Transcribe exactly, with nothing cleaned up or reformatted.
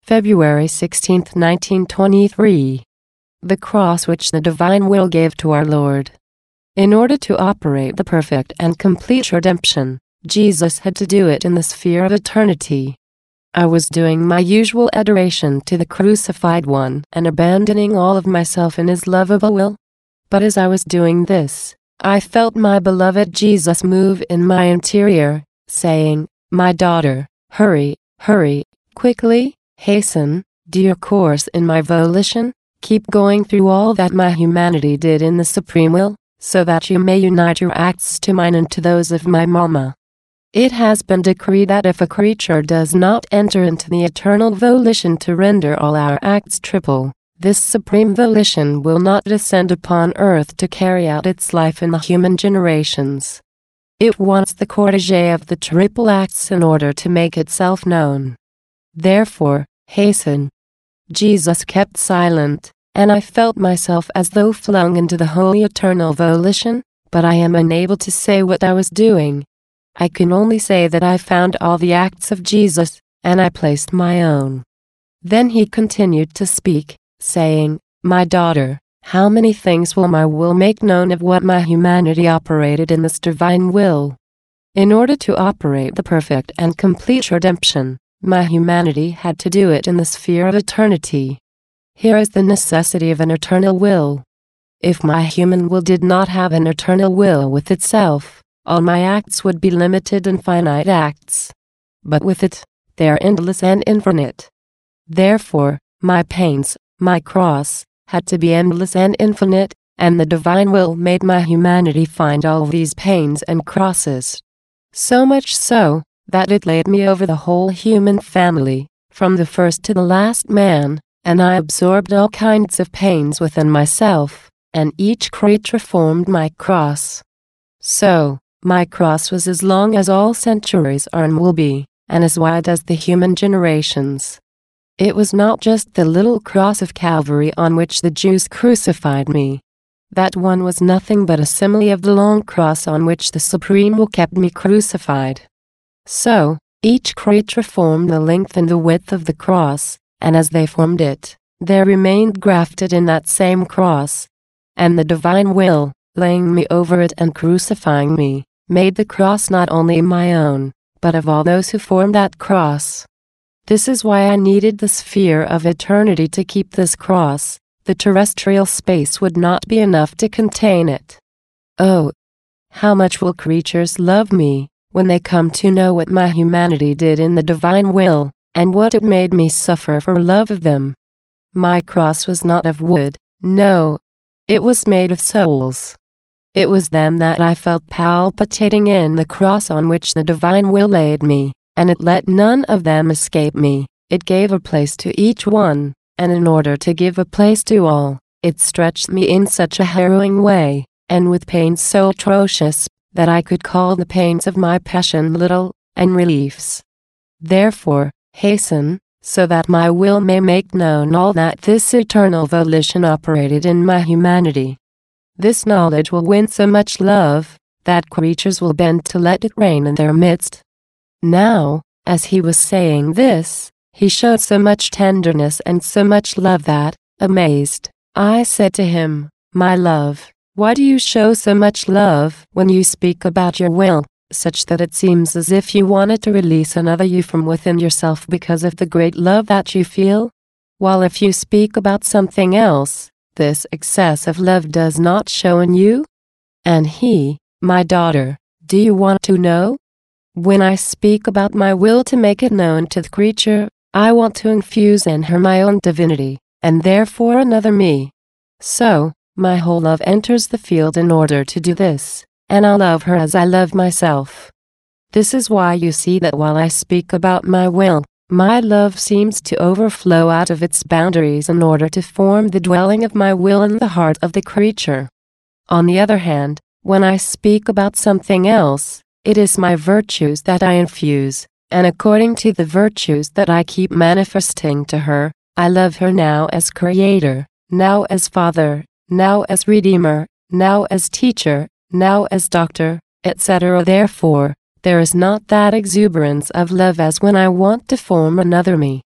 February sixteenth, nineteen twenty-three. The cross which the divine will gave to our Lord. In order to operate the perfect and complete redemption, Jesus had to do it in the sphere of eternity. I was doing my usual adoration to the crucified one and abandoning all of myself in his lovable will. But as I was doing this, I felt my beloved Jesus move in my interior, saying, "My daughter, hurry, hurry, quickly, hasten, do your course in my volition, keep going through all that my humanity did in the supreme will, so that you may unite your acts to mine and to those of my Mama. It has been decreed that if a creature does not enter into the eternal volition to render all our acts triple, this supreme volition will not descend upon earth to carry out its life in the human generations. It wants the cortege of the triple acts in order to make itself known. Therefore, hasten." Jesus kept silent, and I felt myself as though flung into the holy eternal volition, but I am unable to say what I was doing. I can only say that I found all the acts of Jesus, and I placed my own. Then he continued to speak, saying, "My daughter, how many things will my will make known of what my humanity operated in this divine will? In order to operate the perfect and complete redemption, my humanity had to do it in the sphere of eternity. Here is the necessity of an eternal will. If my human will did not have an eternal will with itself, all my acts would be limited and finite acts. But with it, they are endless and infinite. Therefore, my pains, my cross, had to be endless and infinite, and the divine will made my humanity find all these pains and crosses. So much so, that it laid me over the whole human family, from the first to the last man, and I absorbed all kinds of pains within myself, and each creature formed my cross. So, my cross was as long as all centuries are and will be, and as wide as the human generations. It was not just the little cross of Calvary on which the Jews crucified me. That one was nothing but a simile of the long cross on which the Supreme Will kept me crucified. So, each creature formed the length and the width of the cross, and as they formed it, there remained grafted in that same cross. And the divine will, laying me over it and crucifying me, made the cross not only my own, but of all those who formed that cross. This is why I needed the sphere of eternity to keep this cross. The terrestrial space would not be enough to contain it. Oh, how much will creatures love me, when they come to know what my humanity did in the divine will, and what it made me suffer for love of them. My cross was not of wood, no, it was made of souls. It was them that I felt palpitating in the cross on which the divine will laid me, and it let none of them escape me. It gave a place to each one, and in order to give a place to all, it stretched me in such a harrowing way, and with pains so atrocious, that I could call the pains of my passion little, and reliefs. Therefore, hasten, so that my will may make known all that this eternal volition operated in my humanity. This knowledge will win so much love, that creatures will bend to let it reign in their midst." Now, as he was saying this, he showed so much tenderness and so much love that, amazed, I said to him, "My love, why do you show so much love when you speak about your will, such that it seems as if you wanted to release another you from within yourself because of the great love that you feel? While if you speak about something else, this excess of love does not show in you?" And he, "My daughter, do you want to know? When I speak about my will to make it known to the creature, I want to infuse in her my own divinity, and therefore another me. So, my whole love enters the field in order to do this, and I love her as I love myself. This is why you see that while I speak about my will, my love seems to overflow out of its boundaries in order to form the dwelling of my will in the heart of the creature. On the other hand, when I speak about something else, it is my virtues that I infuse, and according to the virtues that I keep manifesting to her, I love her now as Creator, now as Father, now as Redeemer, now as Teacher, now as Doctor, et cetera. Therefore, there is not that exuberance of love as when I want to form another me.